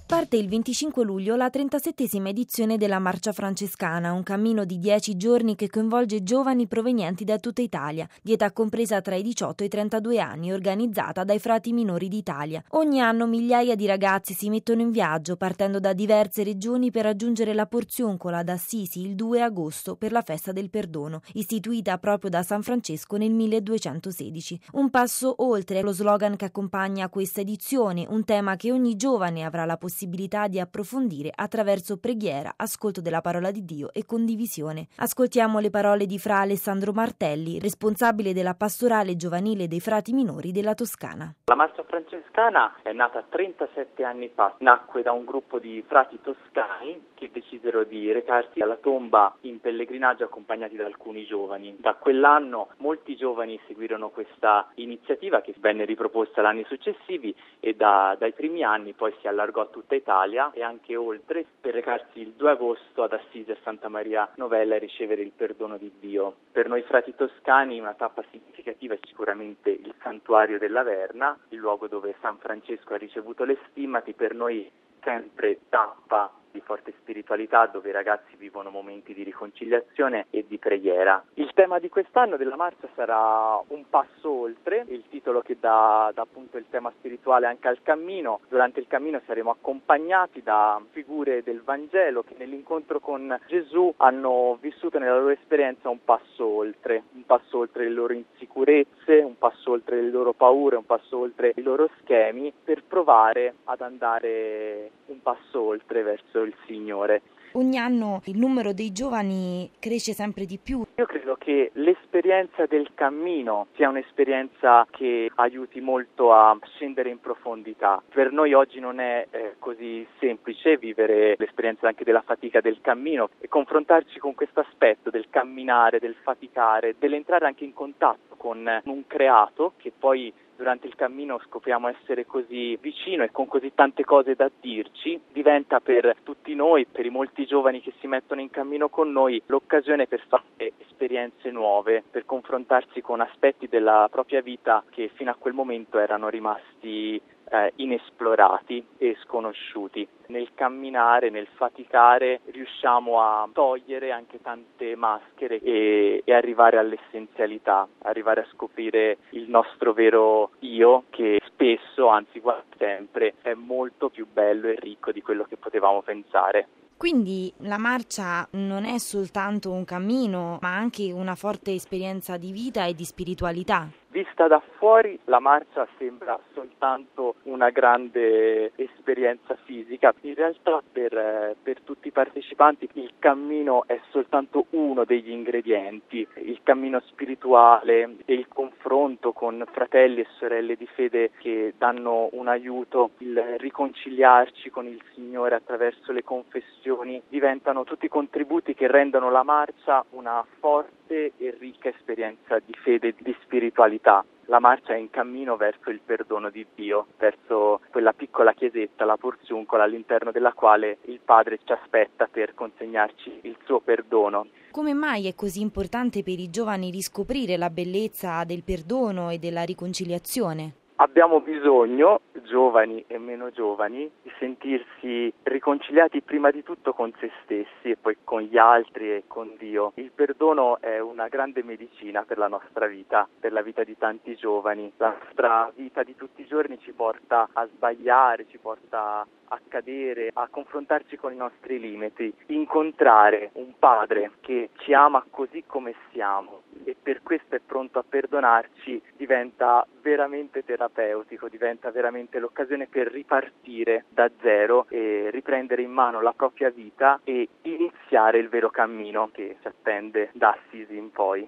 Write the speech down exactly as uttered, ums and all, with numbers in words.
Parte il venticinque luglio la trentasettesima edizione della Marcia Francescana, un cammino di dieci giorni che coinvolge giovani provenienti da tutta Italia, di età compresa tra i diciotto e i trentadue anni, organizzata dai Frati Minori d'Italia. Ogni anno migliaia di ragazzi si mettono in viaggio, partendo da diverse regioni per raggiungere la Porzioncola ad Assisi il due agosto per la Festa del Perdono, istituita proprio da San Francesco nel milleduecentosedici. Un passo oltre lo slogan che accompagna questa edizione, un tema che ogni giovane avrà la possibilità possibilità di approfondire attraverso preghiera, ascolto della parola di Dio e condivisione. Ascoltiamo le parole di Fra Alessandro Martelli, responsabile della pastorale giovanile dei Frati Minori della Toscana. La Marcia Francescana è nata trentasette anni fa, nacque da un gruppo di frati toscani che decisero di recarsi alla tomba in pellegrinaggio accompagnati da alcuni giovani. Da quell'anno molti giovani seguirono questa iniziativa che venne riproposta negli anni successivi e da, dai primi anni poi si allargò a tutta Italia e anche oltre per recarsi il due agosto ad Assisi a Santa Maria Novella e ricevere il perdono di Dio. Per noi frati toscani una tappa significativa è sicuramente il santuario della Verna, il luogo dove San Francesco ha ricevuto le stimmati, per noi sempre tappa di forte spiritualità dove i ragazzi vivono momenti di riconciliazione e di preghiera. Il tema di quest'anno della marcia sarà un passo oltre, il titolo che dà, dà appunto il tema spirituale anche al cammino. Durante il cammino saremo accompagnati da figure del Vangelo che nell'incontro con Gesù hanno vissuto nella loro esperienza un passo oltre, un passo oltre le loro insicurezze, un passo oltre le loro paure, un passo oltre i loro schemi per provare ad andare un passo oltre verso il Signore. Ogni anno il numero dei giovani cresce sempre di più. Io credo che l'esperienza del cammino sia un'esperienza che aiuti molto a scendere in profondità. Per noi oggi non è eh, così semplice vivere l'esperienza anche della fatica del cammino e confrontarci con questo aspetto del camminare, del faticare, dell'entrare anche in contatto con un creato che poi durante il cammino scopriamo essere così vicino e con così tante cose da dirci, diventa per tutti noi, per i molti giovani che si mettono in cammino con noi, l'occasione per fare esperienze nuove, per confrontarsi con aspetti della propria vita che fino a quel momento erano rimasti eh, inesplorati e sconosciuti. Nel camminare, nel faticare, riusciamo a togliere anche tante maschere e, e arrivare all'essenzialità, arrivare a scoprire il nostro vero io, che spesso, anzi quasi sempre, è molto più bello e ricco di quello che potevamo pensare. Quindi la marcia non è soltanto un cammino, ma anche una forte esperienza di vita e di spiritualità. Vista da fuori la marcia sembra soltanto una grande esperienza fisica, in realtà per, eh, per tutti i partecipanti il cammino è soltanto uno degli ingredienti, il cammino spirituale e il confronto con fratelli e sorelle di fede che danno un aiuto, il riconciliarci con il Signore attraverso le confessioni diventano tutti contributi che rendono la marcia una forte e ricca esperienza di fede e di spiritualità. La marcia è in cammino verso il perdono di Dio, verso quella piccola chiesetta, la Porzioncola, all'interno della quale il Padre ci aspetta per consegnarci il suo perdono. Come mai è così importante per i giovani riscoprire la bellezza del perdono e della riconciliazione? Abbiamo bisogno, giovani e meno giovani, di sentirsi riconciliati prima di tutto con se stessi e poi con gli altri e con Dio. Il perdono è una grande medicina per la nostra vita, per la vita di tanti giovani. La nostra vita di tutti i giorni ci porta a sbagliare, ci porta a cadere, a confrontarci con i nostri limiti. Incontrare un Padre che ci ama così come siamo e per questo è pronto a perdonarci diventa veramente terapeutico, diventa veramente l'occasione per ripartire da zero e riprendere in mano la propria vita e iniziare il vero cammino che ci attende da Assisi in poi.